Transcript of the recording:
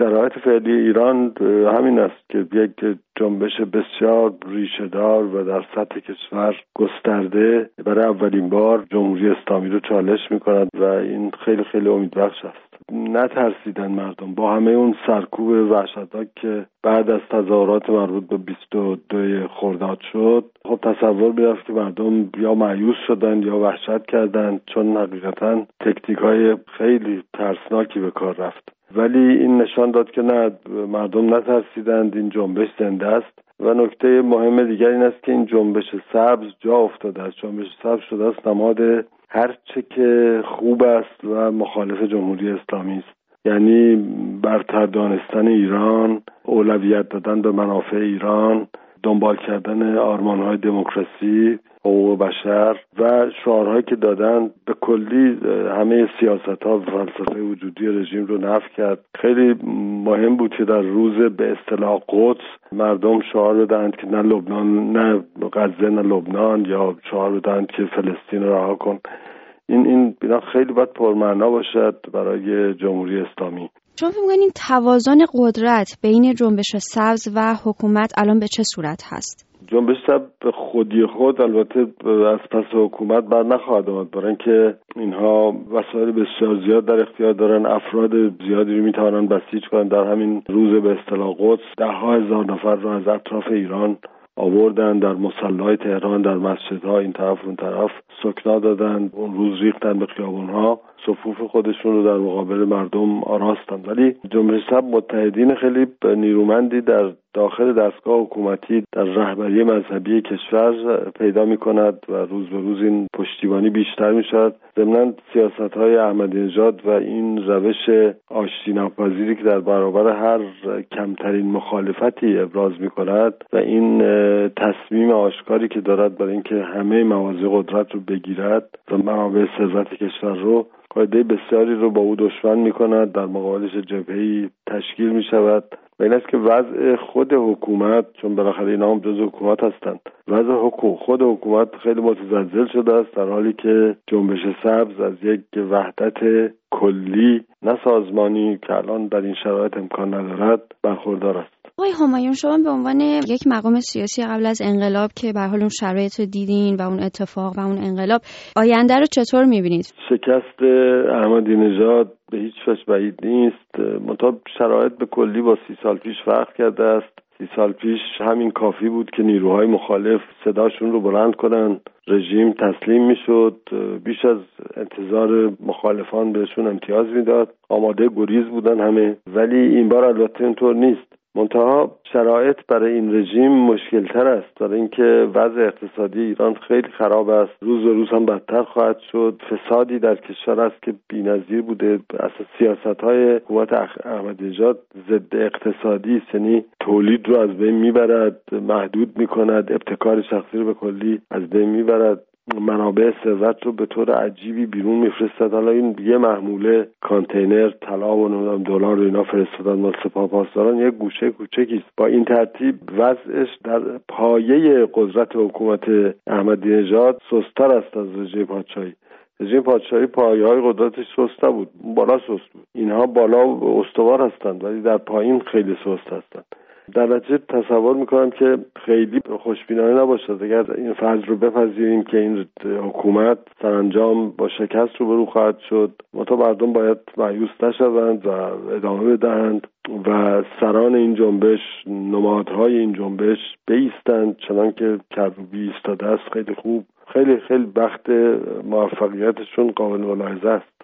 شرایط فعلی ایران همین است که یک جنبش بسیار ریشه‌دار و در سطح کشور گسترده برای اولین بار جمهوری اسلامی رو چالش می‌کند و این خیلی خیلی امیدبخش است. نترسیدن مردم با همه اون سرکوب وحشتناک که بعد از تظاهرات مربوط به 22 خرداد شد، خب تصور می‌رفت که مردم یا مایوس شدن یا وحشت کردند، چون حقیقتاً تکنیک‌های خیلی ترسناکی به کار رفت. ولی این نشان داد که نه، مردم نترسیدند، این جنبش زنده است. و نکته مهم دیگر این است که این جنبش سبز جا افتاده است. جنبش سبز شده است نماد هر چه که خوب است و مخالف جمهوری اسلامی است. یعنی برتر دانستن ایران، اولویت دادن به منافع ایران، دنبال کردن آرمان‌های دموکراسی، حقوق بشر و شعارهایی که دادن به کلی همه سیاست‌ها و فلسفه وجودی رژیم رو نفی کرد. خیلی مهم بود که در روز به اصطلاح قدس مردم شعار بدهند که نه لبنان، نه غزه، نه لبنان، یا شعار بدهند که فلسطین رو رها کن. این بنا خیلی باید پرمعنا باشد برای جمهوری اسلامی. شما فکر می‌کنید توازن قدرت بین جنبش سبز و حکومت الان به چه صورت هست؟ جنبش سبز به خودی خود البته از پس حکومت بر نخواهد آمد، برای اینکه اینها وسایل بسیار زیاد در اختیار دارن، افراد زیادی رو میتوانن بسیج کنن. در همین روز به اصطلاح قدس 10,000 نفر رو از اطراف ایران آوردن، در مصلی تهران، در مسجدها این طرف اون طرف سکنا دادن، اون روز ریختن به خیابونها، صفوف خودشون رو در مقابل مردم آراستن. ولی جنبش سبز متحدین خیلی نیرومندی در داخل دستگاه حکومتی در رهبری مذهبی کشور پیدا می‌کند و روز به روز این پشتیبانی بیشتر می‌شود. ضمناً سیاست‌های احمدی نژاد و این روش آشتی ناپذیری که در برابر هر کمترین مخالفتی ابراز می‌کند و این تصمیم آشکاری که دارد برای اینکه همه مواضع قدرت رو بگیرد و منابع ثروت کشور رو، قاعده بسیاری رو با او دشمن می‌کند، در مقابلش جبهه‌ای تشکیل می‌شود. و این است که وضع خود حکومت، چون بالاخره اینا هم جزء حکومت هستند، وضع خود حکومت خیلی متزلزل شده است، در حالی که جنبش سبز از یک وحدت کلی نه سازمانی که الان در این شرایط امکان ندارد برخوردار است. آقای همایون، شما به عنوان یک مقام سیاسی قبل از انقلاب که به هر حال اون شرایط رو دیدین و اون اتفاق و اون انقلاب، آینده رو چطور می‌بینید؟ شکست احمدی نژاد به هیچ وجه بعید نیست. منتها شرایط به کلی با 30 سال پیش فرق کرده است. 30 سال پیش همین کافی بود که نیروهای مخالف صداشون رو بلند کنن، رژیم تسلیم میشد، بیش از انتظار مخالفان بهشون امتیاز میداد، آماده گریز بودن همه. ولی این بار البته اینطور نیست. منتها شرایط برای این رژیم مشکل‌تر است، برای اینکه وضع اقتصادی ایران خیلی خراب است، روز به روز هم بدتر خواهد شد. فسادی در کشور است که بی‌نظیر بوده. اساس سیاست‌های حکومت احمدی نژاد ضد اقتصادی است، یعنی تولید رو از بین میبرد، محدود می‌کند، ابتکار شخصی رو به کلی از بین میبرد، منابع ثروت رو به طور عجیبی بیرون میفرستد. حالا این یه محموله کانتینر طلا و دلار و اینا فرستادن مال سپاه پاسداران، یه گوشه کوچکی است. با این ترتیب وضعش در پایه قدرت حکومت احمدی نژاد سست‌تر است از رژیم پادشاهی. رژیم پادشاهی پایه‌های قدرتش سست بود، بالا سست بود. اینها بالا استوار هستند ولی در پایین خیلی سست هستند. در نتیجه تصور میکنم که خیلی خوشبینانه نباشد اگر این فرض رو بپذیریم که این حکومت سرانجام با شکست روبرو خواهد شد. مردم باید مایوس نشوند و ادامه بدهند و سران این جنبش، نمادهای این جنبش بایستند چنان که کروبی ایستاده است. خیلی خوب، خیلی بخت موفقیتشون قابل ملاحظه است.